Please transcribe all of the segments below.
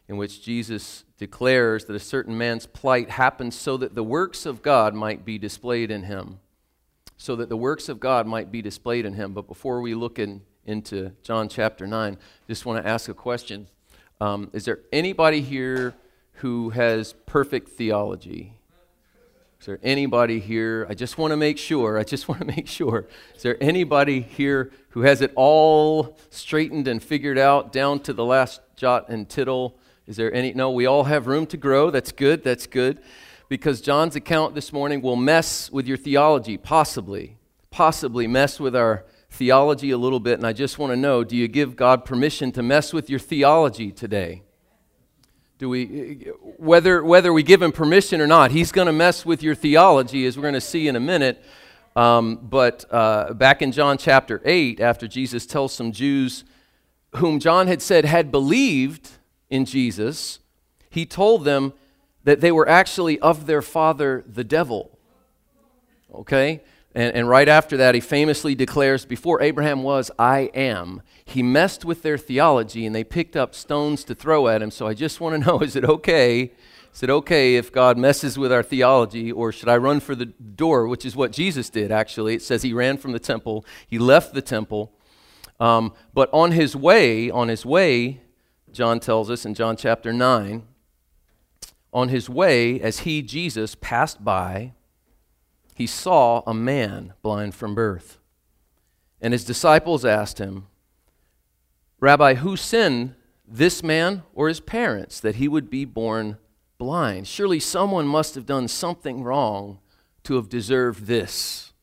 in which Jesus declares that a certain man's plight happens so that the works of God might be displayed in him. So that the works of God might be displayed in him. But before we look into John chapter 9, just want to ask a question. Is there anybody here who has perfect theology? Is there anybody here? I just want to make sure. Is there anybody here who has it all straightened and figured out down to the last jot and tittle? Is there any? No, we all have room to grow. That's good. Because John's account this morning will mess with your theology, possibly mess with our theology a little bit. And I just want to know, do you give God permission to mess with your theology today? Do we, whether we give him permission or not, he's going to mess with your theology, as we're going to see in a minute. But back in John chapter 8, after Jesus tells some Jews whom John had said had believed in Jesus, he told them that they were actually of their father, the devil. Okay? And right after that, he famously declares, before Abraham was, I am. He messed with their theology, and they picked up stones to throw at him. So I just want to know, is it okay if God messes with our theology, or should I run for the door, which is what Jesus did, actually. It says he ran from the temple. He left the temple. But on his way, John tells us in John chapter 9, on his way, as he, Jesus, passed by, he saw a man blind from birth. And his disciples asked him, Rabbi, who sinned, this man or his parents, that he would be born blind? Surely someone must have done something wrong to have deserved this.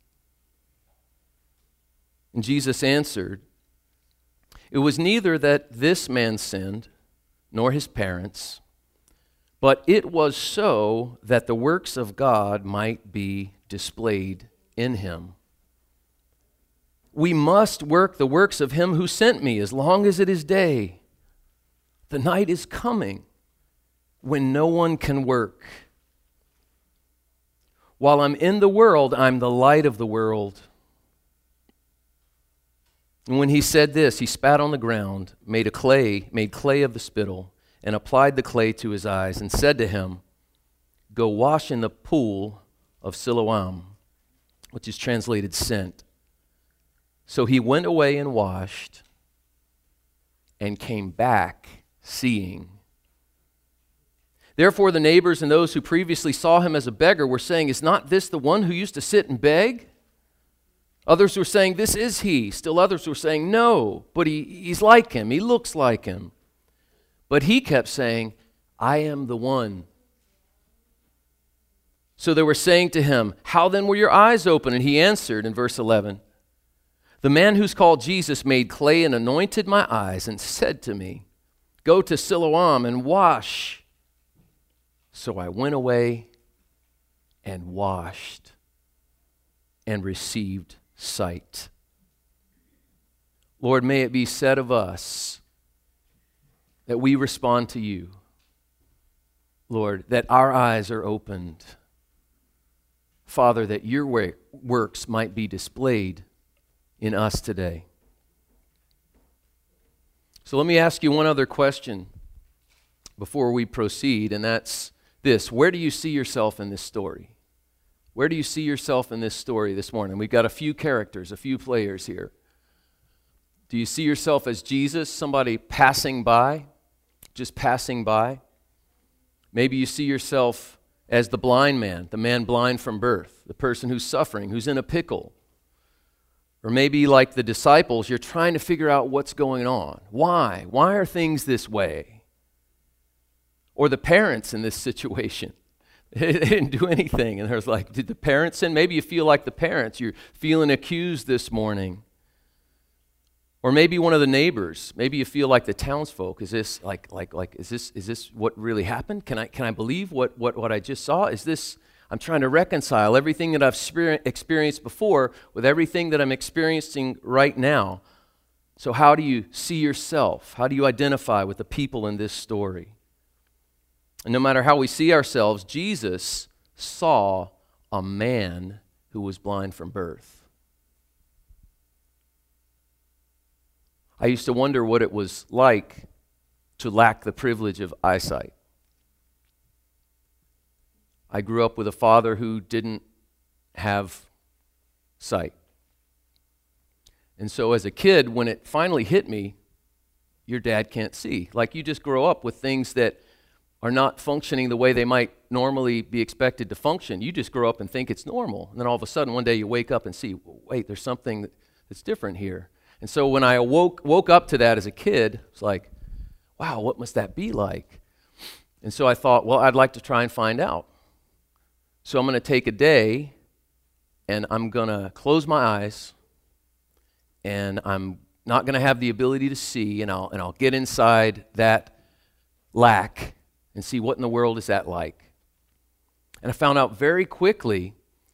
And Jesus answered, it was neither that this man sinned, nor his parents, but it was so that the works of God might be displayed in him. We must work the works of him who sent me as long as it is day. The night is coming when no one can work. While I'm in the world, I'm the light of the world. And when he said this, he spat on the ground, made clay of the spittle, and applied the clay to his eyes, and said to him, go wash in the pool of Siloam, which is translated sent. So he went away and washed, and came back seeing. Therefore the neighbors and those who previously saw him as a beggar were saying, is not this the one who used to sit and beg? Others were saying, this is he. Still others were saying, no, but he's like him. He looks like him. But he kept saying, I am the one. So they were saying to him, how then were your eyes open? And he answered in verse 11, the man who's called Jesus made clay and anointed my eyes and said to me, go to Siloam and wash. So I went away and washed and received sight. Lord, may it be said of us that we respond to you. Lord, that our eyes are opened. Father, that your works might be displayed in us today. So let me ask you one other question before we proceed, and that's this. Where do you see yourself in this story? Where do you see yourself in this story this morning? We've got a few characters, a few players here. Do you see yourself as Jesus, somebody passing by, just passing by? Maybe you see yourself as the blind man, the man blind from birth, the person who's suffering, who's in a pickle. Or maybe like the disciples, you're trying to figure out what's going on. Why? Why are things this way? Or the parents in this situation. They didn't do anything. And there's like, did the parents sin? Maybe you feel like the parents. You're feeling accused this morning. Or maybe one of the neighbors. Maybe you feel like the townsfolk. Is this is this what really happened? Can I believe what I just saw? Is this, I'm trying to reconcile everything that I've experienced before with everything that I'm experiencing right now. So how do you see yourself? How do you identify with the people in this story? And no matter how we see ourselves, Jesus saw a man who was blind from birth. I used to wonder what it was like to lack the privilege of eyesight. I grew up with a father who didn't have sight. And so as a kid, when it finally hit me, your dad can't see. Like, you just grow up with things that are not functioning the way they might normally be expected to function. You just grow up and think it's normal. And then all of a sudden, one day you wake up and see, wait, there's something that's different here. And so when I woke up to that as a kid, it's like, wow, what must that be like? And so I thought, well, I'd like to try and find out. So I'm going to take a day, and I'm going to close my eyes, and I'm not going to have the ability to see, and I'll get inside that lack and see what in the world is that like. And I found out very quickly,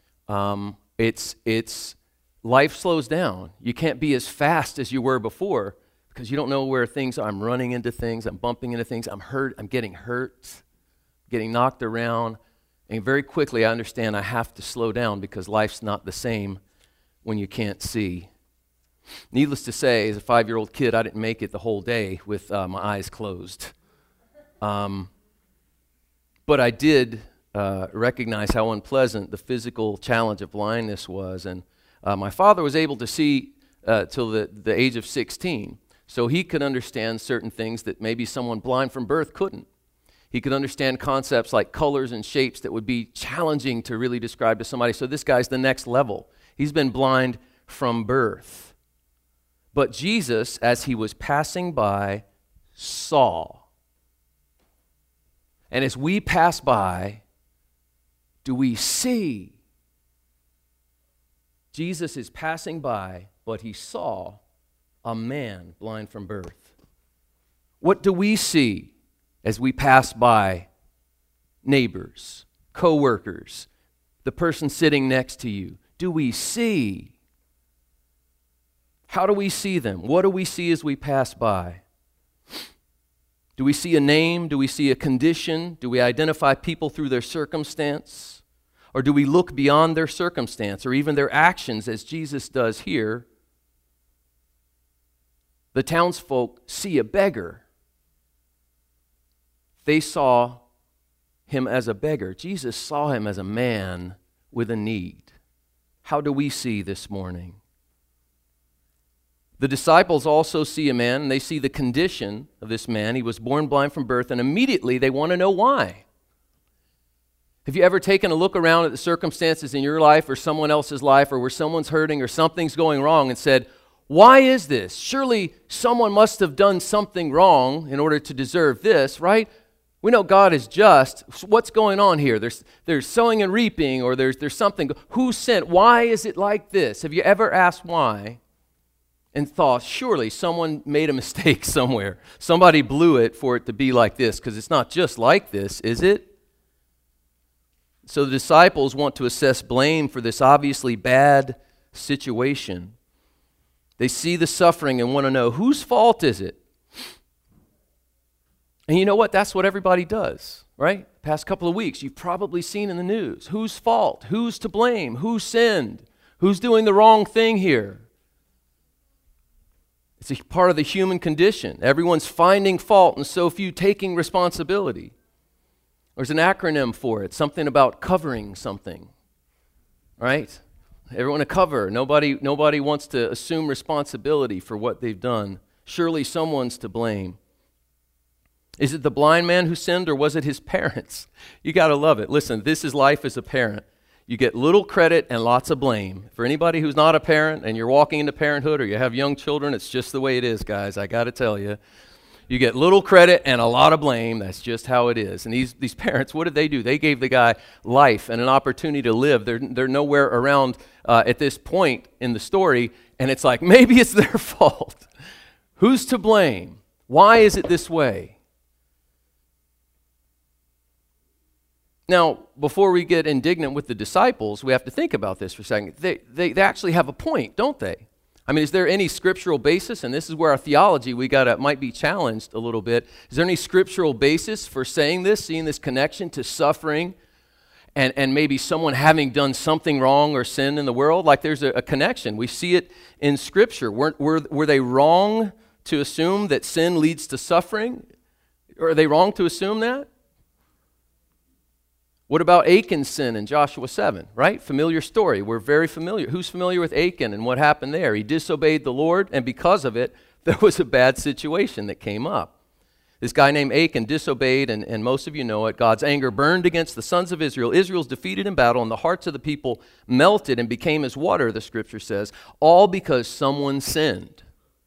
it's life slows down. You can't be as fast as you were before because you don't know where things are. I'm running into things, I'm bumping into things, I'm hurt, I'm getting hurt, getting knocked around. And very quickly I understand I have to slow down because life's not the same when you can't see. Needless to say, as a 5-year-old kid, I didn't make it the whole day with my eyes closed. But I did recognize how unpleasant the physical challenge of blindness was. And my father was able to see till the age of 16. So he could understand certain things that maybe someone blind from birth couldn't. He could understand concepts like colors and shapes that would be challenging to really describe to somebody. So this guy's the next level. He's been blind from birth. But Jesus, as he was passing by, saw. And as we pass by, do we see? Jesus is passing by, but he saw a man blind from birth. What do we see as we pass by neighbors, co-workers, the person sitting next to you? Do we see? How do we see them? What do we see as we pass by? Do we see a name? Do we see a condition? Do we identify people through their circumstance? Or do we look beyond their circumstance or even their actions as Jesus does here? The townsfolk see a beggar. They saw him as a beggar. Jesus saw him as a man with a need. How do we see this morning? The disciples also see a man, and they see the condition of this man. He was born blind from birth, and immediately they want to know why. Have you ever taken a look around at the circumstances in your life or someone else's life or where someone's hurting or something's going wrong and said, why is this? Surely someone must have done something wrong in order to deserve this, right? We know God is just. What's going on here? There's sowing and reaping, or there's something. Who sent? Why is it like this? Have you ever asked why? And thought, surely someone made a mistake somewhere. Somebody blew it for it to be like this, because it's not just like this, is it? So the disciples want to assess blame for this obviously bad situation. They see the suffering and want to know, whose fault is it? And you know what? That's what everybody does, right? Past couple of weeks, you've probably seen in the news. Whose fault? Who's to blame? Who sinned? Who's doing the wrong thing here? It's a part of the human condition. Everyone's finding fault and so few taking responsibility. There's an acronym for it, something about covering something, right? Everyone to cover. Nobody wants to assume responsibility for what they've done. Surely someone's to blame. Is it the blind man who sinned, or was it his parents? You got to love it. Listen, this is life as a parent. You get little credit and lots of blame. For anybody who's not a parent and you're walking into parenthood or you have young children, it's just the way it is, guys. I got to tell you. You get little credit and a lot of blame. That's just how it is. And these parents, what did they do? They gave the guy life and an opportunity to live. They're nowhere around at this point in the story, and it's like, maybe it's their fault. Who's to blame? Why is it this way? Now, before we get indignant with the disciples, we have to think about this for a second. They actually have a point, don't they? I mean, is there any scriptural basis? And this is where our theology might be challenged a little bit. Is there any scriptural basis for saying this, seeing this connection to suffering and maybe someone having done something wrong or sin in the world? Like there's a connection. We see it in Scripture. Were they wrong to assume that sin leads to suffering? Are they wrong to assume that? What about Achan's sin in Joshua 7, right? Familiar story. We're very familiar. Who's familiar with Achan and what happened there? He disobeyed the Lord, and because of it, there was a bad situation that came up. This guy named Achan disobeyed, and most of you know it. God's anger burned against the sons of Israel. Israel's defeated in battle, and the hearts of the people melted and became as water, the scripture says, all because someone sinned.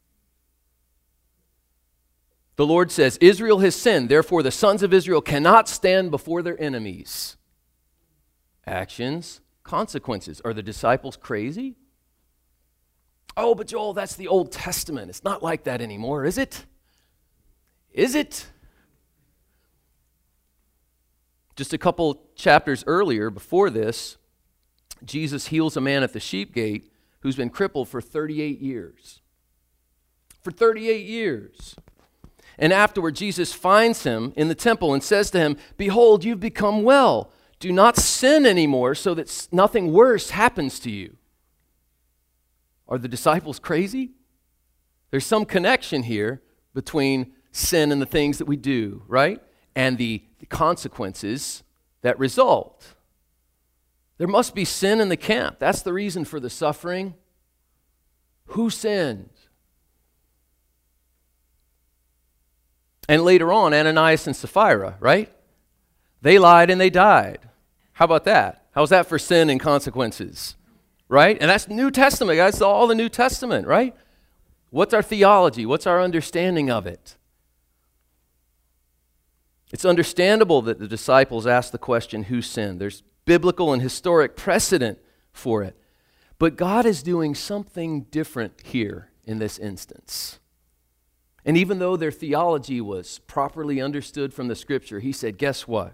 The Lord says, Israel has sinned, therefore the sons of Israel cannot stand before their enemies. Actions, consequences. Are the disciples crazy? Oh, but Joel, that's the Old Testament. It's not like that anymore, is it? Is it? Just a couple chapters earlier, before this, Jesus heals a man at the sheep gate who's been crippled for 38 years. For 38 years. And afterward, Jesus finds him in the temple and says to him, behold, you've become well. Do not sin anymore so that nothing worse happens to you. Are the disciples crazy? There's some connection here between sin and the things that we do, right? And the consequences that result. There must be sin in the camp. That's the reason for the suffering. Who sinned? And later on, Ananias and Sapphira, right? They lied and they died. How about that? How's that for sin and consequences? Right? And that's New Testament, guys. It's all the New Testament, right? What's our theology? What's our understanding of it? It's understandable that the disciples asked the question, who sinned? There's biblical and historic precedent for it. But God is doing something different here in this instance. And even though their theology was properly understood from the scripture, he said, guess what?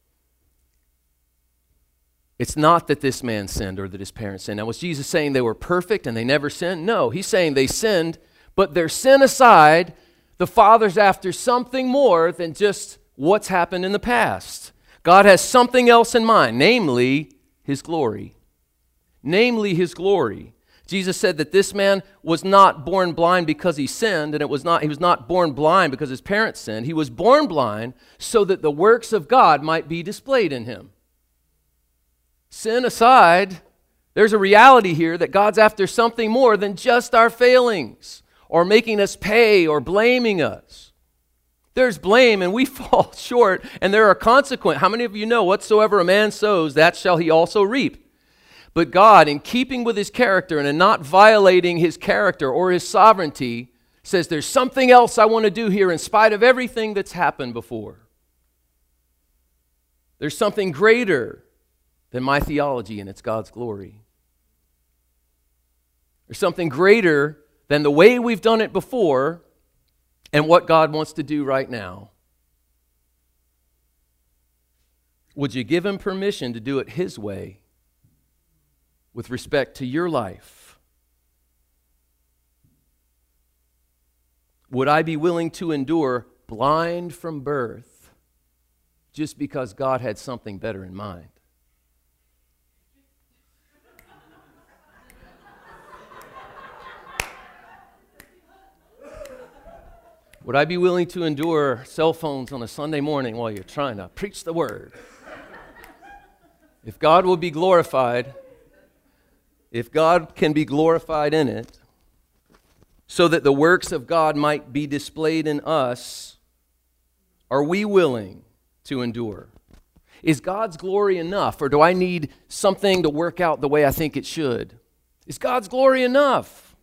It's not that this man sinned or that his parents sinned. Now, was Jesus saying they were perfect and they never sinned? No, he's saying they sinned, but their sin aside, the Father's after something more than just what's happened in the past. God has something else in mind, namely his glory. Namely his glory. Jesus said that this man was not born blind because he sinned, and he was not born blind because his parents sinned. He was born blind so that the works of God might be displayed in him. Sin aside, there's a reality here that God's after something more than just our failings or making us pay or blaming us. There's blame and we fall short and there are consequences. How many of you know whatsoever a man sows, that shall he also reap? But God, in keeping with his character and in not violating his character or his sovereignty, says there's something else I want to do here in spite of everything that's happened before. There's something greater than my theology, and it's God's glory. There's something greater than the way we've done it before and what God wants to do right now. Would you give him permission to do it his way with respect to your life? Would I be willing to endure blind from birth just because God had something better in mind? Would I be willing to endure cell phones on a Sunday morning while you're trying to preach the word? If God will be glorified, if God can be glorified in it, so that the works of God might be displayed in us, are we willing to endure? Is God's glory enough, or do I need something to work out the way I think it should? Is God's glory enough?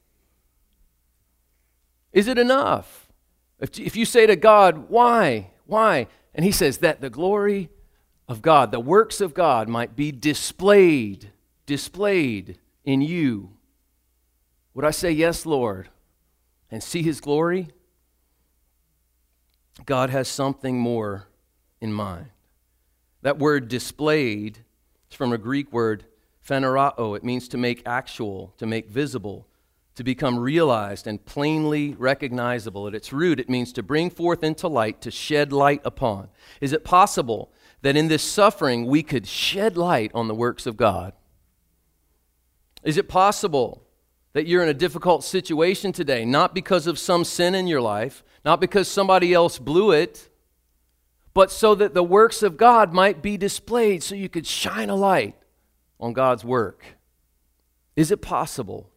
Is it enough? If you say to God, why? Why? And he says that the glory of God, the works of God might be displayed in you. Would I say, yes, Lord, and see his glory? God has something more in mind. That word displayed is from a Greek word, phanerao. It means to make actual, to make visible, to become realized and plainly recognizable. At its root, it means to bring forth into light, to shed light upon. Is it possible that in this suffering we could shed light on the works of God? Is it possible that you're in a difficult situation today, not because of some sin in your life, not because somebody else blew it, but so that the works of God might be displayed, so you could shine a light on God's work. Is it possible?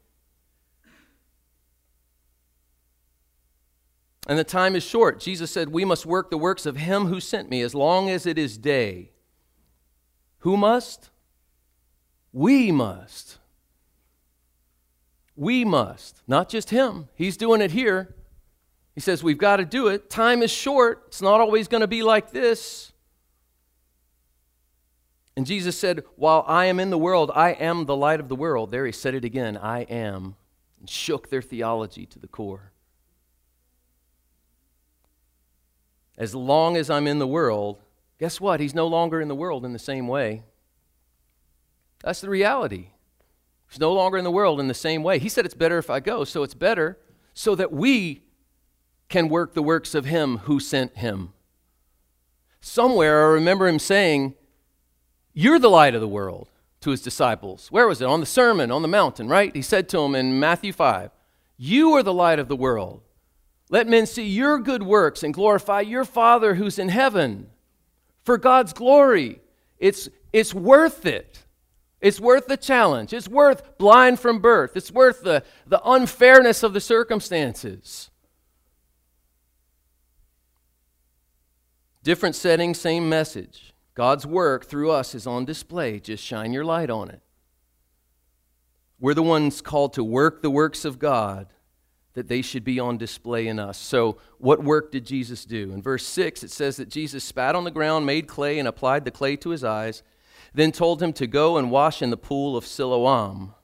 And the time is short. Jesus said, we must work the works of him who sent me as long as it is day. Who must? We must. We must. Not just him. He's doing it here. He says we've got to do it. Time is short. It's not always going to be like this. And Jesus said, while I am in the world, I am the light of the world. There he said it again, I am. And shook their theology to the core. As long as I'm in the world, guess what? He's no longer in the world in the same way. That's the reality. He's no longer in the world in the same way. He said it's better if I go, so it's better so that we can work the works of him who sent him. Somewhere I remember him saying, you're the light of the world to his disciples. Where was it? On the Sermon on the Mountain, right? He said to them in Matthew 5, you are the light of the world. Let men see your good works and glorify your Father who's in heaven. For God's glory, it's worth it. It's worth the challenge. It's worth blind from birth. It's worth the unfairness of the circumstances. Different setting, same message. God's work through us is on display. Just shine your light on it. We're the ones called to work the works of God, that they should be on display in us. So what work did Jesus do? In verse 6, it says that Jesus spat on the ground, made clay, and applied the clay to his eyes, then told him to go and wash in the pool of Siloam.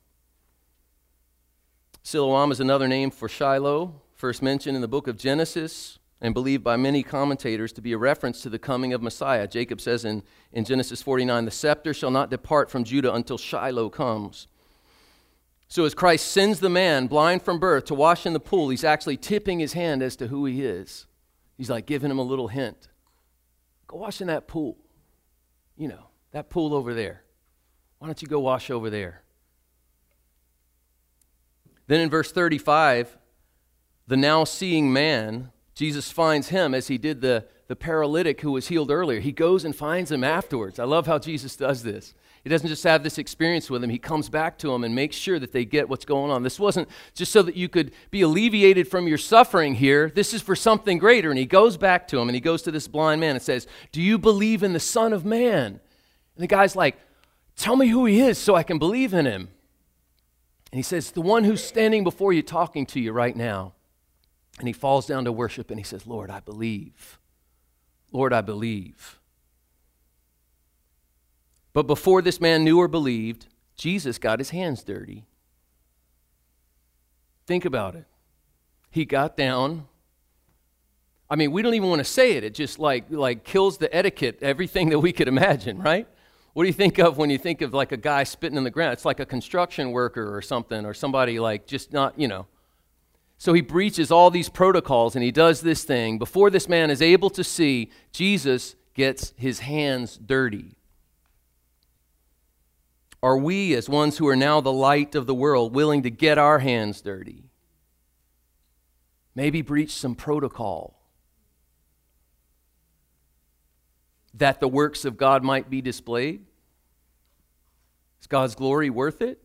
Siloam is another name for Shiloh, first mentioned in the book of Genesis, and believed by many commentators to be a reference to the coming of Messiah. Jacob says in Genesis 49, the scepter shall not depart from Judah until Shiloh comes. So as Christ sends the man blind from birth to wash in the pool, he's actually tipping his hand as to who he is. He's like giving him a little hint. Go wash in that pool. You know, that pool over there. Why don't you go wash over there? Then in verse 35, the now seeing man, Jesus finds him as he did the paralytic who was healed earlier. He goes and finds him afterwards. I love how Jesus does this. He doesn't just have this experience with him. He comes back to him and makes sure that they get what's going on. This wasn't just so that you could be alleviated from your suffering here. This is for something greater. And he goes back to him and he goes to this blind man and says, do you believe in the Son of Man? And the guy's like, tell me who he is so I can believe in him. And he says, the one who's standing before you talking to you right now. And he falls down to worship and he says, Lord, I believe. Lord, I believe. But before this man knew or believed, Jesus got his hands dirty. Think about it. He got down. I mean, we don't even want to say it. It just like kills the etiquette, everything that we could imagine, right? What do you think of when you think of like a guy spitting in the ground? It's like a construction worker or something, or somebody like just not, you know. So he breaches all these protocols and he does this thing. Before this man is able to see, Jesus gets his hands dirty. Are we, as ones who are now the light of the world, willing to get our hands dirty? Maybe breach some protocol that the works of God might be displayed? Is God's glory worth it?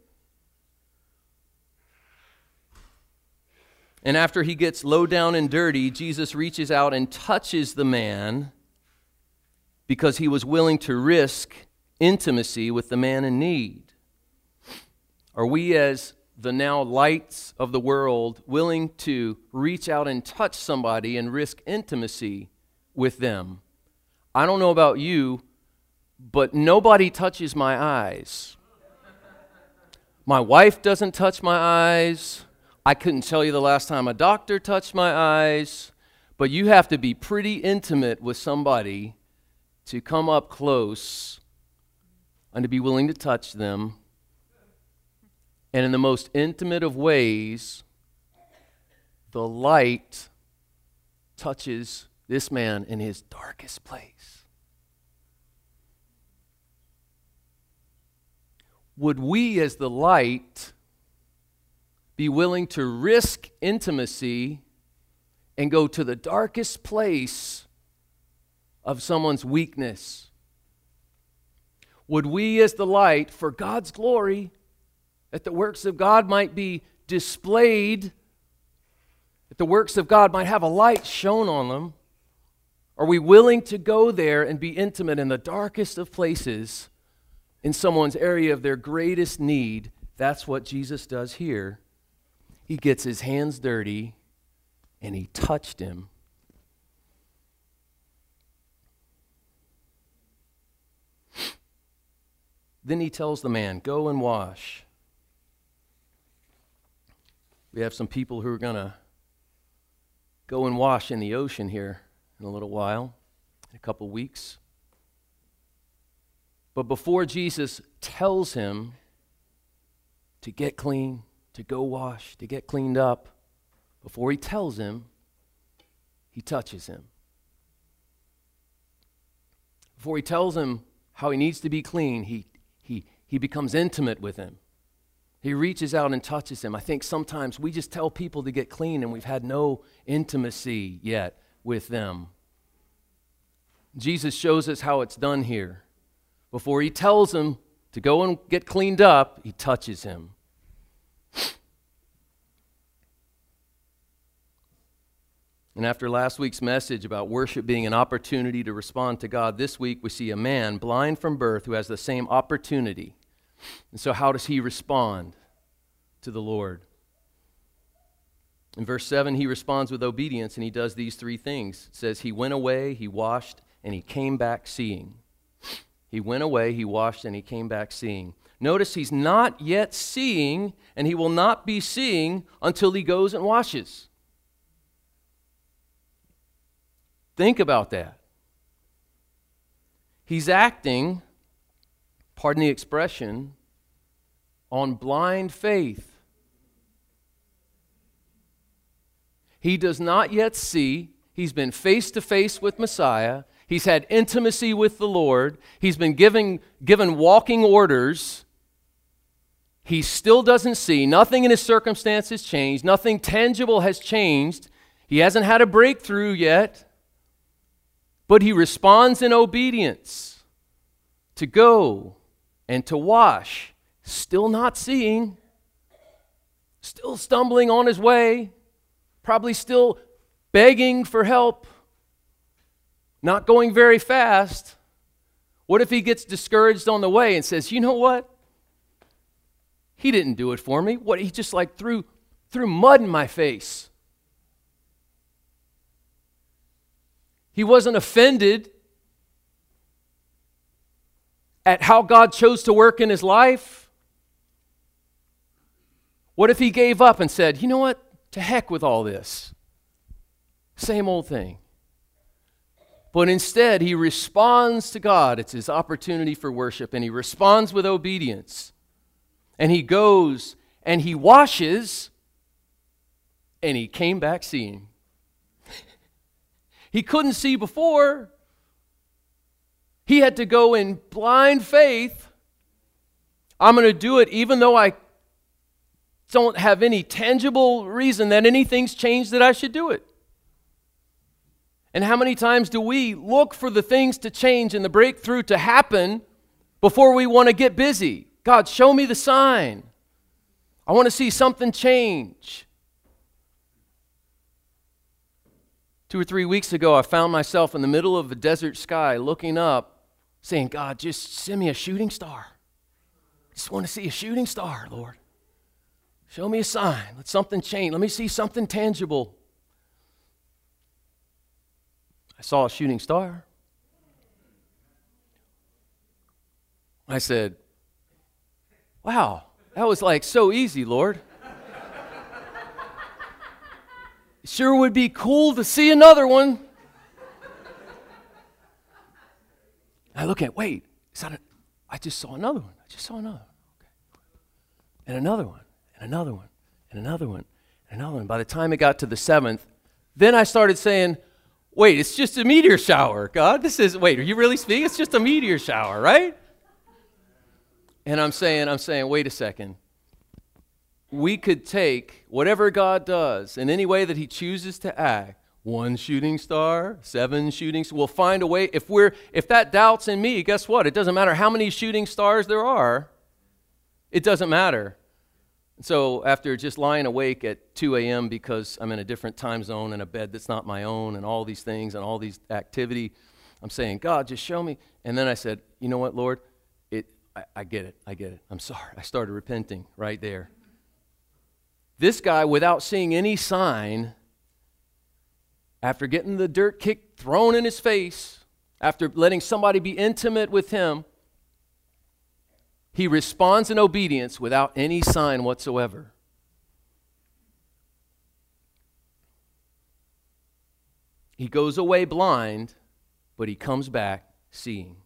And after he gets low down and dirty, Jesus reaches out and touches the man because he was willing to risk intimacy with the man in need. Are we, as the now lights of the world, willing to reach out and touch somebody and risk intimacy with them? I don't know about you, but nobody touches my eyes. My wife doesn't touch my eyes. I couldn't tell you the last time a doctor touched my eyes, but you have to be pretty intimate with somebody to come up close and to be willing to touch them. And in the most intimate of ways, the light touches this man in his darkest place. Would we, as the light, be willing to risk intimacy and go to the darkest place of someone's weakness? Would we as the light for God's glory, that the works of God might be displayed, that the works of God might have a light shone on them, are we willing to go there and be intimate in the darkest of places in someone's area of their greatest need? That's what Jesus does here. He gets his hands dirty and he touched him. Then he tells the man, go and wash. We have some people who are going to go and wash in the ocean here in a little while, in a couple weeks. But before Jesus tells him to get clean, to go wash, to get cleaned up, before he tells him, he touches him. Before he tells him how he needs to be clean, he becomes intimate with him. He reaches out and touches him. I think sometimes we just tell people to get clean and we've had no intimacy yet with them. Jesus shows us how it's done here. Before he tells him to go and get cleaned up, he touches him. And after last week's message about worship being an opportunity to respond to God, this week we see a man blind from birth who has the same opportunity. And so how does he respond to the Lord? In verse 7, he responds with obedience, and he does these three things. It says he went away, he washed, and he came back seeing. He went away, he washed, and he came back seeing. Notice he's not yet seeing, and he will not be seeing until he goes and washes. Think about that. He's acting, pardon the expression, on blind faith. He does not yet see. He's been face to face with Messiah. He's had intimacy with the Lord. He's been given walking orders. He still doesn't see. Nothing in his circumstances changed. Nothing tangible has changed. He hasn't had a breakthrough yet. But he responds in obedience to go and to wash, still not seeing, still stumbling on his way, probably still begging for help, not going very fast. What if he gets discouraged on the way and says, you know what? He didn't do it for me. What, he just like threw mud in my face. He wasn't offended at how God chose to work in his life. What if he gave up and said, you know what? To heck with all this. Same old thing. But instead, he responds to God. It's his opportunity for worship, and he responds with obedience. And he goes and he washes, and he came back seeing. He couldn't see before. He had to go in blind faith. I'm going to do it even though I don't have any tangible reason that anything's changed that I should do it. And how many times do we look for the things to change and the breakthrough to happen before we want to get busy? God, show me the sign. I want to see something change. 2 or 3 weeks ago, I found myself in the middle of a desert sky looking up, saying, God, just send me a shooting star. I just want to see a shooting star, Lord. Show me a sign. Let something change. Let me see something tangible. I saw a shooting star. I said, wow, that was like so easy, Lord. Sure would be cool to see another one. I look at, wait, I just saw another one. I just saw another one. Okay. And another one, and another one, and another one, and another one. By the time it got to the 7th, then I started saying, wait, it's just a meteor shower, God. Wait, are you really speaking? It's just a meteor shower, right? And I'm saying, wait a second. We could take whatever God does in any way that he chooses to act, 1 shooting star, 7 shooting stars. We'll find a way. If that doubt's in me, guess what? It doesn't matter how many shooting stars there are. It doesn't matter. So after just lying awake at 2 a.m. because I'm in a different time zone in a bed that's not my own and all these things and all these activity, I'm saying, God, just show me. And then I said, you know what, Lord? I get it. I'm sorry. I started repenting right there. This guy, without seeing any sign, after getting the dirt kicked, thrown in his face, after letting somebody be intimate with him, he responds in obedience without any sign whatsoever. He goes away blind, but he comes back seeing.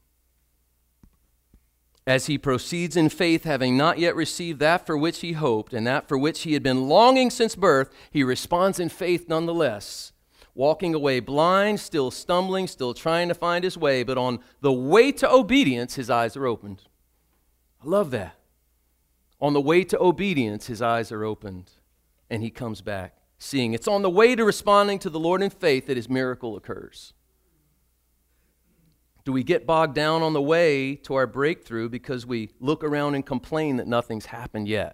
As he proceeds in faith, having not yet received that for which he hoped and that for which he had been longing since birth, he responds in faith nonetheless. Walking away blind, still stumbling, still trying to find his way, but on the way to obedience, his eyes are opened. I love that. On the way to obedience, his eyes are opened, and he comes back seeing. It's on the way to responding to the Lord in faith that his miracle occurs. Do we get bogged down on the way to our breakthrough because we look around and complain that nothing's happened yet?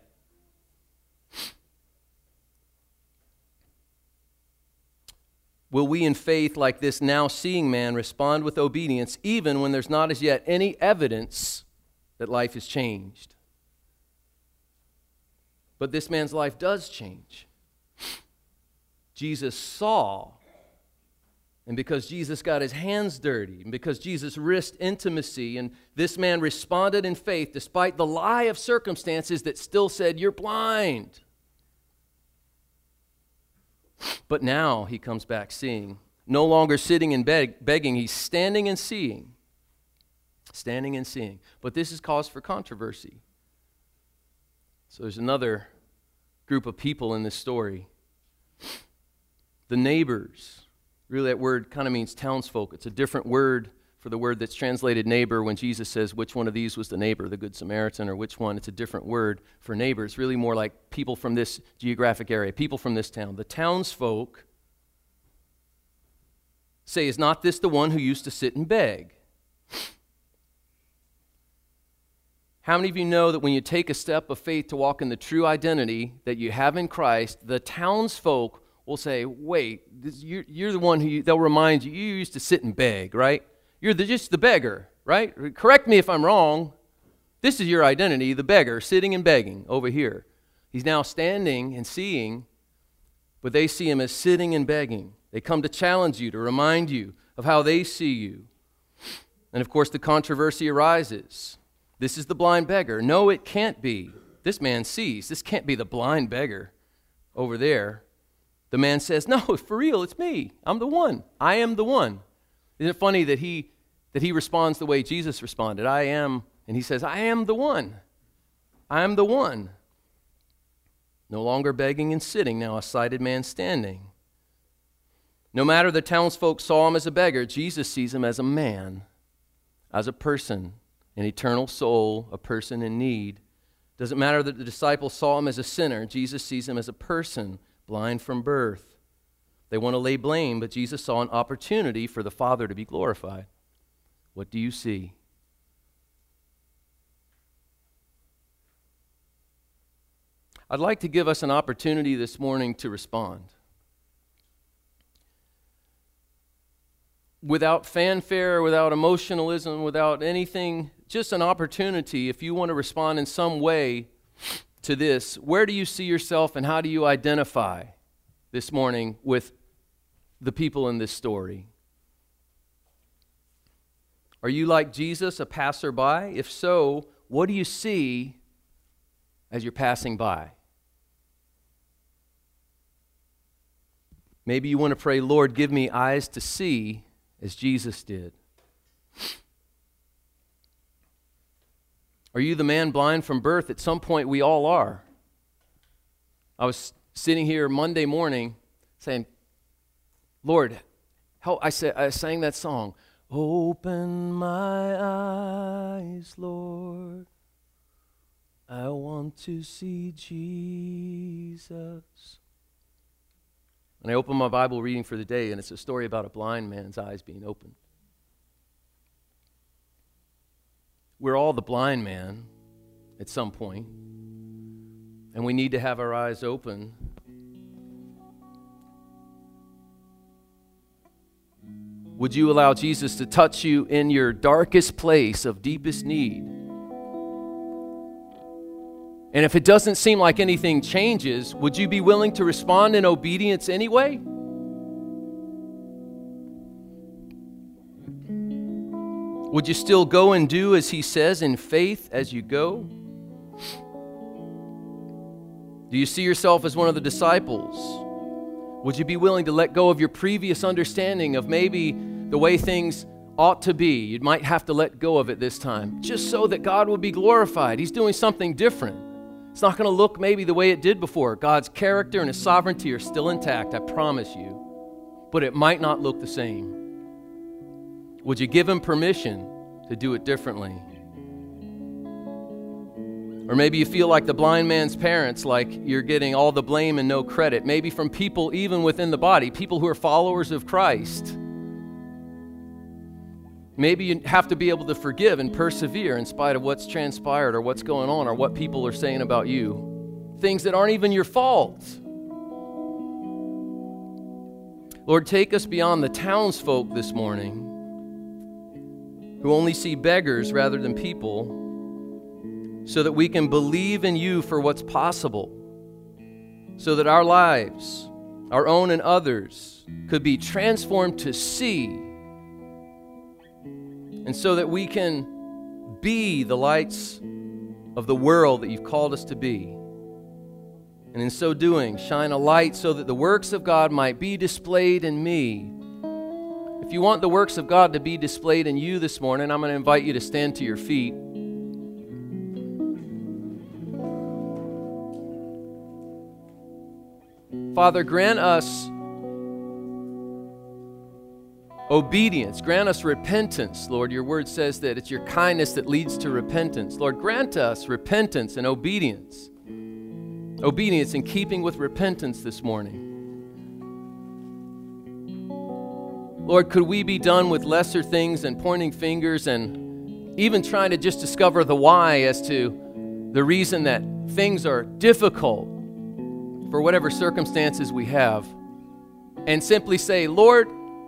Will we in faith like this now seeing man respond with obedience even when there's not as yet any evidence that life has changed? But this man's life does change. Jesus saw, and because Jesus got his hands dirty, and because Jesus risked intimacy, and this man responded in faith despite the lie of circumstances that still said, you're blind. But now he comes back seeing. No longer sitting and begging, he's standing and seeing. Standing and seeing. But this is cause for controversy. So there's another group of people in this story. The neighbors. Really, that word kind of means townsfolk. It's a different word for the word that's translated neighbor when Jesus says which one of these was the neighbor, the Good Samaritan, or which one. It's a different word for neighbor. It's really more like people from this geographic area, people from this town. The townsfolk say, is not this the one who used to sit and beg? How many of you know that when you take a step of faith to walk in the true identity that you have in Christ, the townsfolk will say, wait, you're the one who, they'll remind you, you used to sit and beg, right? You're just the beggar, right? Correct me if I'm wrong. This is your identity, the beggar, sitting and begging over here. He's now standing and seeing, but they see him as sitting and begging. They come to challenge you, to remind you of how they see you. And of course, the controversy arises. This is the blind beggar. No, it can't be. This man sees. This can't be the blind beggar over there. The man says, no, for real, it's me. I'm the one. I am the one. Isn't it funny that he responds the way Jesus responded? I am, and he says, I am the one. I am the one. No longer begging and sitting, now a sighted man standing. No matter the townsfolk saw him as a beggar, Jesus sees him as a man, as a person, an eternal soul, a person in need. Doesn't matter that the disciples saw him as a sinner, Jesus sees him as a person, blind from birth. They want to lay blame, but Jesus saw an opportunity for the Father to be glorified. What do you see? I'd like to give us an opportunity this morning to respond. Without fanfare, without emotionalism, without anything, just an opportunity if you want to respond in some way to this. Where do you see yourself and how do you identify this morning with the people in this story? Are you like Jesus, a passerby? If so, what do you see as you're passing by? Maybe you want to pray, Lord, give me eyes to see as Jesus did. Are you the man blind from birth? At some point, we all are. I was sitting here Monday morning saying, Lord, help. I sang that song. Open my eyes, Lord. I want to see Jesus. And I opened my Bible reading for the day, and it's a story about a blind man's eyes being opened. We're all the blind man at some point, and we need to have our eyes open. Would you allow Jesus to touch you in your darkest place of deepest need? And if it doesn't seem like anything changes, would you be willing to respond in obedience anyway? Would you still go and do as he says in faith as you go? Do you see yourself as one of the disciples? Would you be willing to let go of your previous understanding of maybe the way things ought to be? You might have to let go of it this time, just so that God will be glorified. He's doing something different. It's not going to look maybe the way it did before. God's character and his sovereignty are still intact, I promise you. But it might not look the same. Would you give him permission to do it differently? Or maybe you feel like the blind man's parents, like you're getting all the blame and no credit. Maybe from people even within the body, people who are followers of Christ. Maybe you have to be able to forgive and persevere in spite of what's transpired or what's going on or what people are saying about you. Things that aren't even your fault. Lord, take us beyond the townsfolk this morning who only see beggars rather than people, so that we can believe in you for what's possible, so that our lives, our own and others, could be transformed to see, and so that we can be the lights of the world that you've called us to be. And in so doing, shine a light so that the works of God might be displayed in me. If you want the works of God to be displayed in you this morning, I'm going to invite you to stand to your feet. Father, grant us obedience. Grant us repentance, Lord. Your word says that it's your kindness that leads to repentance. Lord, grant us repentance and obedience. Obedience in keeping with repentance this morning. Lord, could we be done with lesser things and pointing fingers and even trying to just discover the why as to the reason that things are difficult for whatever circumstances we have, and simply say, Lord,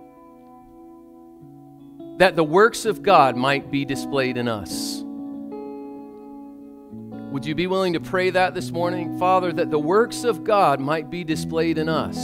that the works of God might be displayed in us. Would you be willing to pray that this morning? Father, that the works of God might be displayed in us.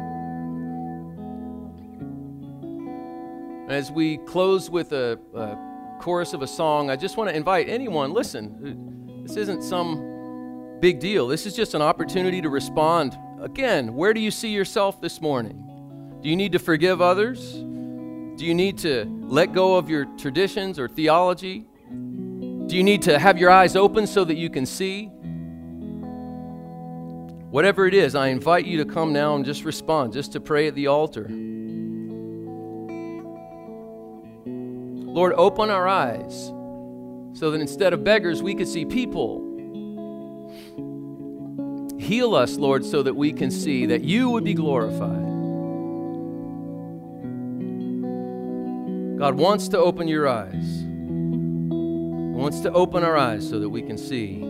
As we close with a chorus of a song, I just want to invite anyone, listen, this isn't some big deal. This is just an opportunity to respond. Again, where do you see yourself this morning? Do you need to forgive others? Do you need to let go of your traditions or theology? Do you need to have your eyes open so that you can see? Whatever it is, I invite you to come now and just respond, just to pray at the altar. Lord, open our eyes so that instead of beggars, we could see people. Heal us, Lord, so that we can see that you would be glorified. God wants to open your eyes. He wants to open our eyes so that we can see.